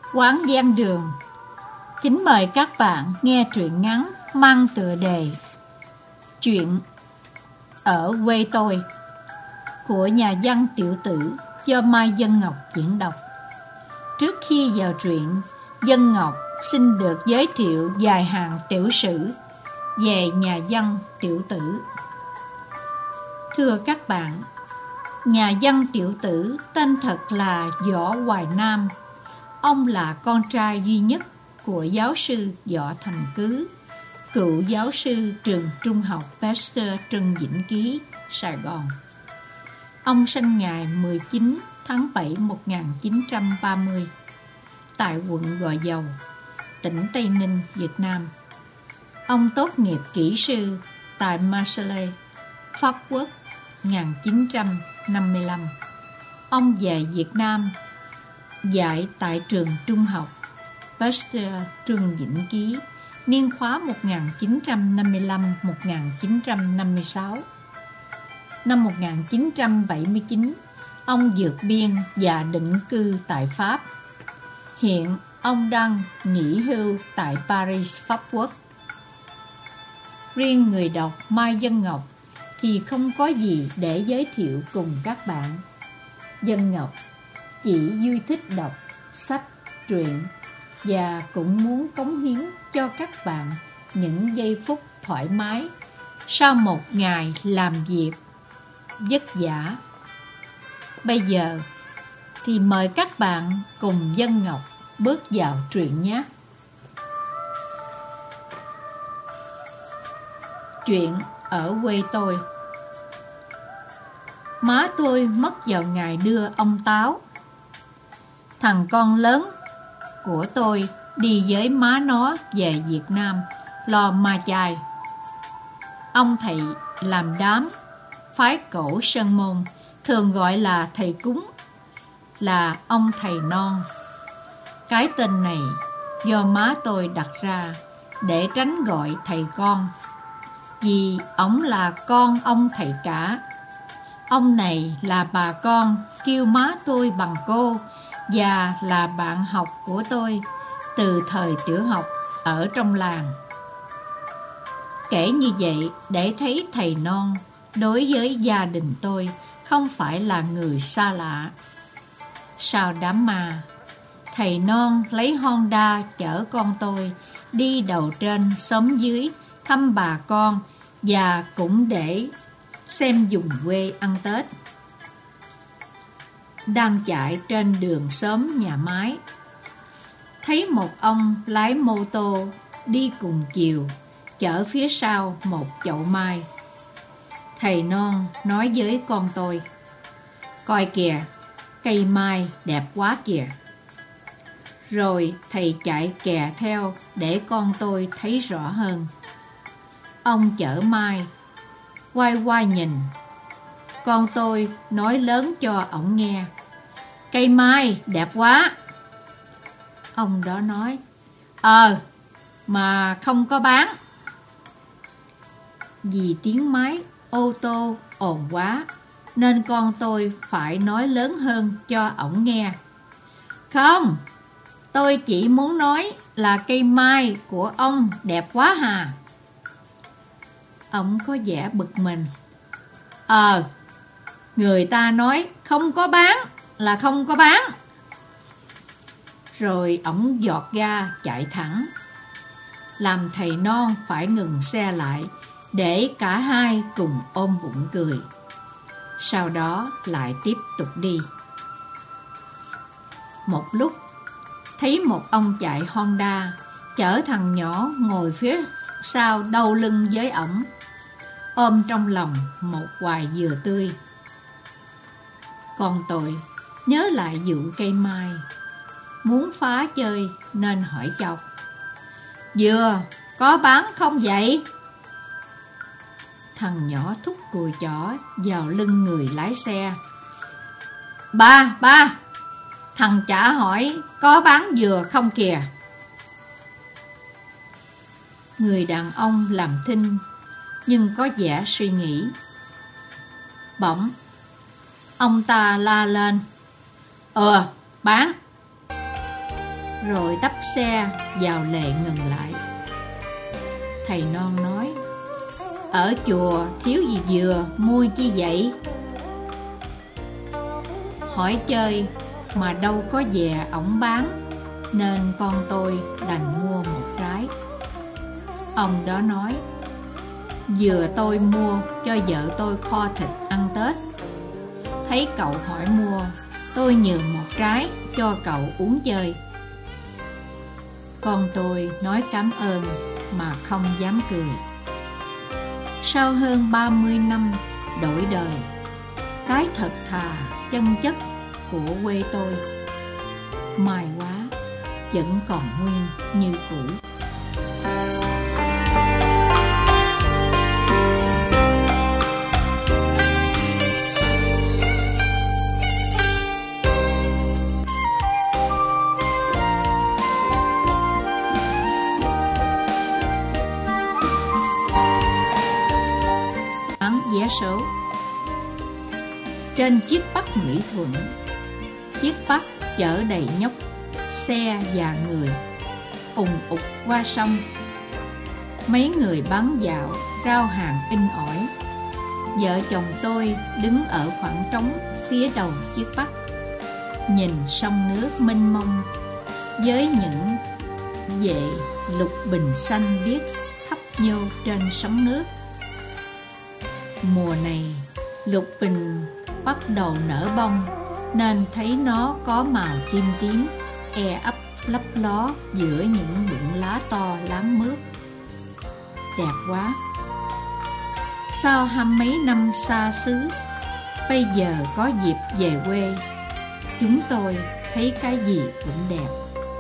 Quán gian đường. Kính mời các bạn nghe truyện ngắn mang tựa đề Chuyện ở quê tôi của nhà văn Tiểu Tử do Mai Dân Ngọc diễn đọc. Trước khi vào truyện, Dân Ngọc xin được giới thiệu vài hàng tiểu sử về nhà văn Tiểu Tử. Thưa các bạn, nhà văn Tiểu Tử tên thật là Võ Hoài Nam. Ông là con trai duy nhất của giáo sư Võ Thành Cứ, cựu giáo sư trường trung học Pasteur Trần Vĩnh Ký, Sài Gòn. Ông sinh ngày 19 tháng 7 1930 tại quận Gò Dầu, tỉnh Tây Ninh, Việt Nam. Ông tốt nghiệp kỹ sư tại Marseille, Pháp Quốc 1955. Ông về Việt Nam dạy tại trường trung học Pasteur Trần Vĩnh Ký niên khóa 1955-1956. Năm 1979, ông vượt biên và định cư tại Pháp. Hiện ông đang nghỉ hưu tại Paris, Pháp Quốc. Riêng người đọc Mai Dân Ngọc thì không có gì để giới thiệu cùng các bạn. Dân Ngọc chỉ vui thích đọc sách, truyện và cũng muốn cống hiến cho các bạn những giây phút thoải mái sau một ngày làm việc vất vả. Bây giờ thì mời các bạn cùng Dân Ngọc bước vào truyện nhé. Chuyện ở quê tôi. Má tôi mất vào ngày đưa ông Táo. Thằng con lớn của tôi đi với má nó về Việt Nam lo ma chay. Ông thầy làm đám phái cổ Sơn Môn, thường gọi là thầy cúng, là ông thầy Non. Cái tên này do má tôi đặt ra để tránh gọi thầy con, vì ổng là con ông thầy cả. Ông này là bà con kêu má tôi bằng cô và là bạn học của tôi từ thời tiểu học ở trong làng. Kể như vậy để thấy thầy Non đối với gia đình tôi không phải là người xa lạ. Sau đám ma, thầy Non lấy Honda chở con tôi đi đầu trên xóm dưới thăm bà con và cũng để xem vùng quê ăn Tết. Đang chạy trên đường xóm nhà máy, thấy một ông lái mô tô đi cùng chiều, chở phía sau một chậu mai. Thầy Non nói với con tôi: "Coi kìa, cây mai đẹp quá kìa." Rồi thầy chạy kè theo để con tôi thấy rõ hơn. Ông chở mai, quay qua nhìn. Con tôi nói lớn cho ổng nghe: "Cây mai đẹp quá." Ông đó nói: mà không có bán." Vì tiếng máy ô tô ồn quá nên con tôi phải nói lớn hơn cho ổng nghe: "Không, tôi chỉ muốn nói là cây mai của ông đẹp quá hà." Ổng có vẻ bực mình: người ta nói không có bán là không có bán." Rồi ổng giọt ga chạy thẳng, làm thầy Non phải ngừng xe lại để cả hai cùng ôm bụng cười. Sau đó lại tiếp tục đi. Một lúc thấy một ông chạy Honda chở thằng nhỏ ngồi phía sau đau lưng với ổng, ôm trong lòng một hoài dừa tươi. Con tôi nhớ lại vụ cây mai, muốn phá chơi nên hỏi chọc: "Dừa có bán không vậy?" Thằng nhỏ thúc cùi chỏ vào lưng người lái xe: Ba, thằng chả hỏi có bán dừa không kìa." Người đàn ông làm thinh nhưng có vẻ suy nghĩ. Bỗng ông ta la lên: Bán." rồi tấp xe vào lề ngừng lại. Thầy non nói: "Ở chùa thiếu gì dừa, mua chi vậy?" Hỏi chơi mà đâu có dè ổng bán, nên con tôi đành mua một trái. Ông đó nói: "Dừa tôi mua cho vợ tôi kho thịt ăn Tết. Thấy cậu hỏi mua, tôi nhường một trái cho cậu uống chơi." Con tôi nói cảm ơn mà không dám cười. Sau hơn 30 năm đổi đời, cái thật thà chân chất của quê tôi mai quá vẫn còn nguyên như cũ. Vé số. Trên chiếc Bắc Mỹ Thuận, chiếc Bắc chở đầy nhóc, xe và người, ùn ục qua sông. Mấy người bán dạo, rao hàng in ỏi. Vợ chồng tôi đứng ở khoảng trống phía đầu chiếc Bắc, nhìn sông nước mênh mông với những vệ lục bình xanh biếc thấp nhô trên sóng nước. Mùa này lục bình bắt đầu nở bông, nên thấy nó có màu tím tím, ấp lấp ló giữa những bụi lá to láng mướt. Đẹp quá. Sau 20 mấy năm xa xứ, bây giờ có dịp về quê, chúng tôi thấy cái gì cũng đẹp.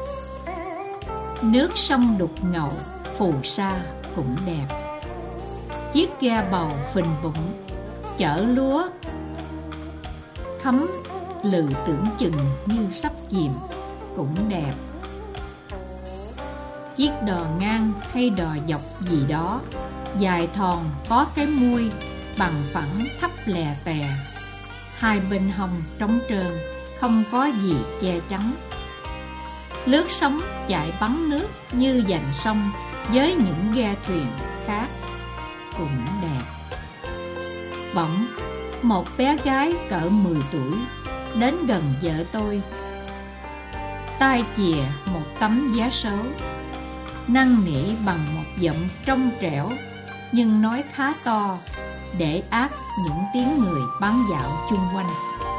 Nước sông đục ngầu, phù sa cũng đẹp. Chiếc ghe bầu phình bụng, chở lúa thấm lừ tưởng chừng như sắp chìm cũng đẹp. Chiếc đò ngang hay đò dọc gì đó, dài thòn có cái mui bằng phẳng thấp lè tè. Hai bên hông trống trơn, không có gì che chắn. Lướt sóng chạy bắn nước như dành sông với những ghe thuyền khác cũng đẹp. Bỗng một bé gái cỡ 10 tuổi đến gần vợ tôi, tay chìa một tấm vé số, năn nỉ bằng một giọng trong trẻo nhưng nói khá to để át những tiếng người bán dạo chung quanh.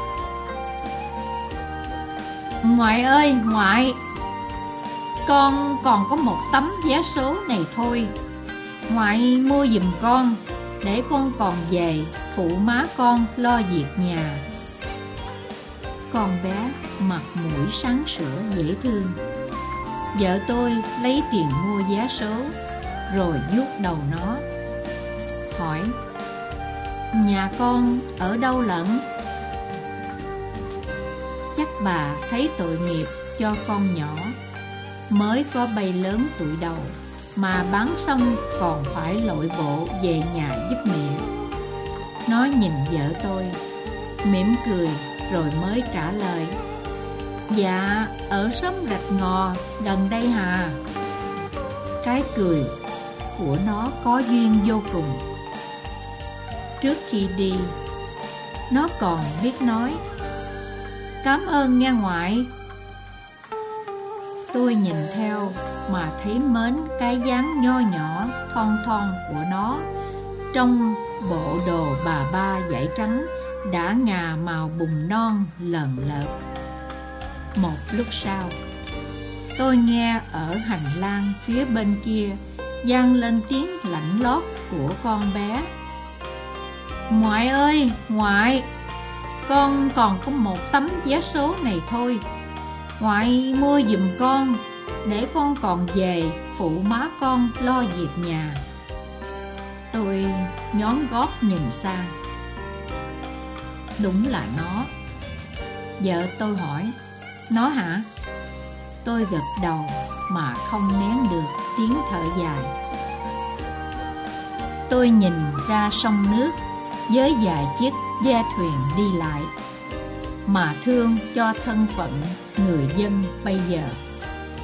"Ngoại ơi ngoại, con còn có một tấm vé số này thôi. Ngoại mua giùm con, để con còn về phụ má con lo việc nhà." Con bé mặt mũi sáng sủa dễ thương. Vợ tôi lấy tiền mua vé số, rồi vuốt đầu nó, hỏi: "Nhà con ở đâu lận?" Chắc bà thấy tội nghiệp cho con nhỏ, mới có bay lớn tuổi đầu, mà bán xong còn phải lội bộ về nhà giúp mẹ. Nó nhìn vợ tôi, mỉm cười rồi mới trả lời: "Dạ, ở xóm Rạch Ngò, gần đây hà." Cái cười của nó có duyên vô cùng. Trước khi đi, nó còn biết nói: "Cảm ơn nha ngoại." Tôi nhìn theo mà thấy mến cái dáng nho nhỏ thon thon của nó trong bộ đồ bà ba vải trắng đã ngà màu bùn non lờn lợt. Một lúc sau, tôi nghe ở hành lang phía bên kia vang lên tiếng lạnh lót của con bé: "Ngoại ơi ngoại, con còn có một tấm vé số này thôi. Ngoại mua giùm con, để con còn về phụ má con lo việc nhà." Tôi nhón gót nhìn sang. Đúng là nó. Vợ tôi hỏi: "Nó hả?" Tôi gật đầu mà không nén được tiếng thở dài. Tôi nhìn ra sông nước với vài chiếc ghe thuyền đi lại, mà thương cho thân phận người dân bây giờ.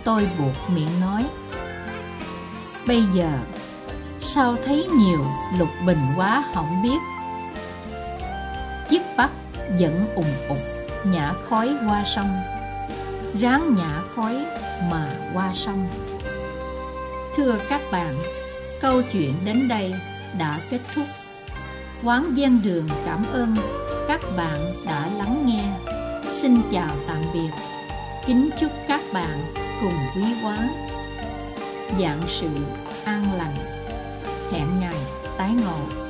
tôi buộc miệng nói: bây giờ sao thấy nhiều lục bình quá không biết. Chiếc bắc vẫn ùng ục nhả khói qua sông, ráng nhả khói mà qua sông. Thưa các bạn, câu chuyện đến đây đã kết thúc. Quán Ven Đường cảm ơn các bạn đã lắng nghe. Xin chào tạm biệt. Kính chúc các bạn cùng quý quán vạn sự an lành. Hẹn ngày tái ngộ.